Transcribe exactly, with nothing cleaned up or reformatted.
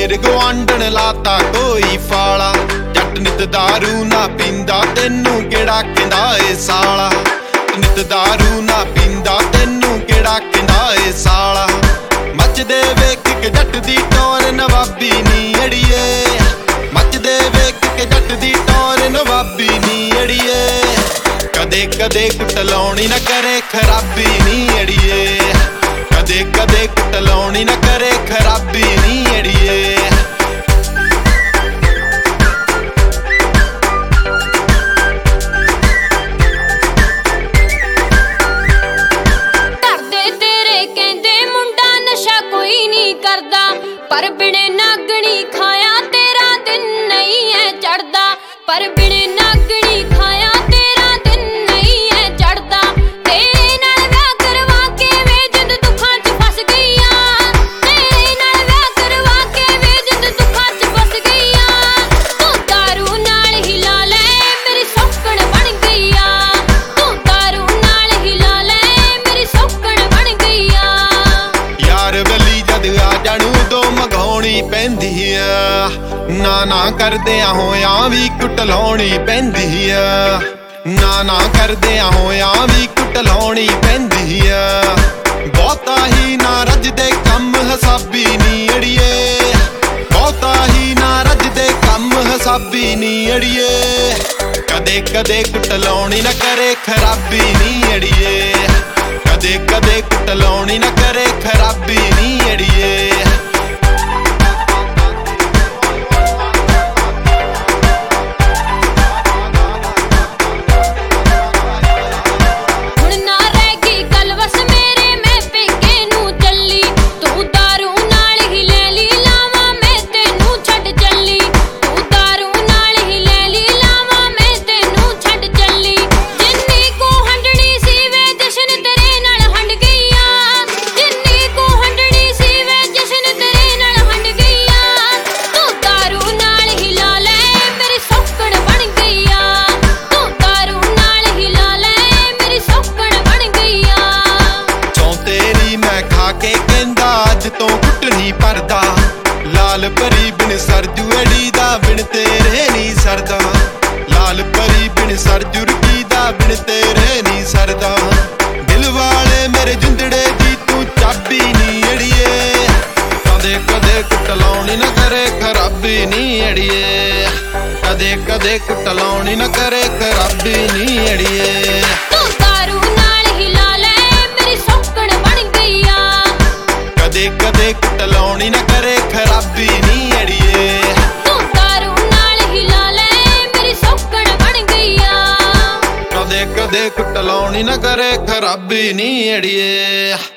ਫੇਰ ਗਵਾਂਢਣ ਲਾਤਾ ਕੋਈ ਫਾਲਾ। ਜੱਟ ਨਿਤ ਦਾਰੂ ਨਾ ਪੀਂਦਾ ਤੈਨੂੰ ਕਿਹੜਾ ਕਹਿੰਦਾ ਏ ਸਾਲਾ। ਨਿਤ ਦਾਰੂ ਨਾ ਪੀਂਦਾ ਤੈਨੂੰ ਕਿਹੜਾ ਕਹਿੰਦਾ ਏ ਸਾਲਾ। ਮੱਚਦੇ ਵੇਖ ਕੇ ਜੱਟ ਦੀ ਟੌਰ ਨਵਾਬੀ ਨੀ ਅੜੀਏ। ਮੱਚਦੇ ਵੇਖ ਕੇ ਜੱਟ ਦੀ ਟੌਰ ਨਵਾਬੀ ਨੀ ਅੜੀਏ। ਕਦੇ ਕਦੇ ਕੁੱਟ ਲਾਉਣੀ ਨਾ ਕਰੇ ਖਰਾਬੀ ਨੀ ਅੜੀਏ। ਕਦੇ ਕਦੇ ਕੁੱਟ ਲਾਉਣੀ ਨਾ ਕਰੇ ਖਰਾਬੀ ਨੀ ਅੜੀਏ। ਪਰ ਬਿਨੇ ਨਾਗਣੀ ਖਾਇਆ ਤੇਰਾ ਦਿਨ ਨਹੀਂ ਐ ਚੜਦਾ। ਪਰ ਬਿਨੇ ਨਾਗਣੀ ਖਾਇਆ ਤੇਰਾ ਦਿਨ ਨਹੀਂ ਐ ਚੜਦਾ। ਤੇਰੇ ਨਾਲ ਵਿਆਹ ਕਰਵਾ ਕੇ ਵੇ ਜਿੰਦ ਦੁੱਖਾਂ 'ਚ ਫਸ ਗਈਆਂ। ਤੇਰੇ ਨਾਲ ਵਿਆਹ ਕਰਵਾ ਕੇ ਵੇ ਜਿੰਦ ਦੁੱਖਾਂ 'ਚ ਫਸ ਗਈਆਂ। ਤੂੰ ਦਾਰੂ ਨਾਲ ਹੀ ਲਾ ਲੈ ਮੇਰੀ ਸੌਕਣ ਬਣ ਗਈਆਂ। ਤੂੰ ਦਾਰੂ ਨਾਲ ਹੀ ਲਾ ਲੈ ਮੇਰੀ ਸੌਕਣ ਬਣ ਗਈਆਂ। ਯਾਰ ਬਲੀ ਜਦ ਆ ਜਾਣੂ ਦੋ ਮਗਾਉਣੀ ਪੈਂਦੀ ਆ। ਨਾ ਨਾ ਕਰਦਿਆਂ ਹੋਇਆਂ ਵੀ ਕੁੱਟ ਲਾਉਣੀ ਪੈਂਦੀ ਆ। ਨਾ ਨਾ ਕਰਦਿਆਂ ਹੋਇਆਂ ਵੀ ਕੁੱਟ ਲਾਉਣੀ ਪੈਂਦੀ ਆ। ਬਹੁਤਾ ਹੀ ਨਾ ਰੱਜਦੇ ਕੰਮ ਹਸਾਬੀ ਨੀ ਅੜੀਏ। ਬਹੁਤਾ ਹੀ ਨਾ ਰੱਜਦੇ ਕੰਮ ਹਸਾਬੀ ਨੀ ਅੜੀਏ। ਕਦੇ ਕਦੇ ਕੁੱਟ ਲਾਉਣੀ ਨਾ ਕਰੇ ਖਰਾਬੀ ਨੀ ਅੜੀਏ। ਕਦੇ ਕਦੇ ਕੁੱਟ ਲਾਉਣੀ ਨਾ ਕਰੇ ਖਰਾਬੀ ਨੀ ਅੜੀਏ। ਤੋਂ ਕੁੱਟ ਨੀ ਪਰਦਾ ਲਾਲ ਪਰੀ ਬਿਨ ਸਰਜੂ ਅੜੀ ਦਾ ਬਿਨ ਤੇਰੇ ਨੀ ਸਰਦਾ। ਲਾਲ ਪਰੀ ਬਿਨ ਸਰਜੂ ਰਕੀ ਦਾ ਬਿਨ ਤੇਰੇ ਨੀ ਸਰਦਾ। ਦਿਲ ਵਾਲੇ ਮੇਰੇ ਜਿੰਦੜੇ ਦੀ ਤੂੰ ਚਾਬੀ ਨੀ ਅੜੀਏ। ਕਦੇ ਕਦੇ ਕੁੱਟ ਲਾਉਣੀ ਨਾ ਕਰੇ ਖਰਾਬੀ ਨੀ ਅੜੀਏ। ਕਦੇ ਕਦੇ ਕੁੱਟ ਲਾਉਣੀ ਨਾ ਕਰੇ ਖਰਾਬੀ ਨੀ ਅੜੀਏ। ਤੂੰ ਦਾਰੂ ਨਾਲ ਹੀ ਲਾ ਲੈ ਮੇਰੀ ਸੌਕਣ ਬਣ ਗਈਆਂ। ਕਦੇ ਕਦੇ ਕੁੱਟ ਲਾਉਣੀ ਨਾ ਕਰੇ ਖਰਾਬੀ ਨੀ ਅੜੀਏ। ਤੂੰ ਦਾਰੂ ਨਾਲ ਹੀ ਲਾ ਲੈ ਮੇਰੀ ਸੌਕਣ ਬਣ ਗਈਆਂ। ਕਦੇ ਕਦੇ ਕੁੱਟ ਲਾਉਣੀ ਨਾ ਕਰੇ ਖਰਾਬੀ ਨੀ ਅੜੀਏ।